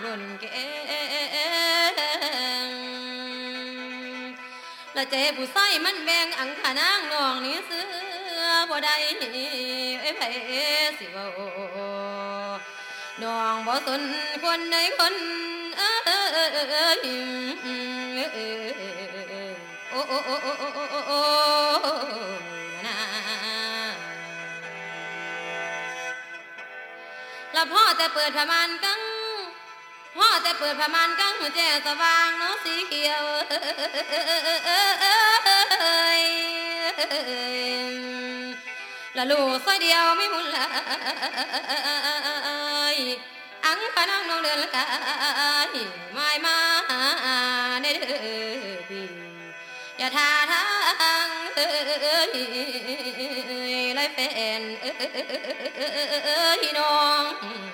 รุ่นเก่งละเจ็บผู้ใส่มันแบ่งอังขานางน้องนี่เสือบ่ได้ไอ้ไผสิเว้าน้องบ่สนคนใดคนโอ้โอ้โอ้โอ้โอ้โอ้โอ้นะละพ่อแต่เปิดผ้าม่านกังพ่อแต่เปิดผ้าม่านกังแจ้งสว่างเนาะสีเขียวละลูกซอยเดียวไม่หุ่นลายอังพนังน้องเดินละกายไม่มาในเด้อพี่อย่าท่าทางไรแฟนน้อง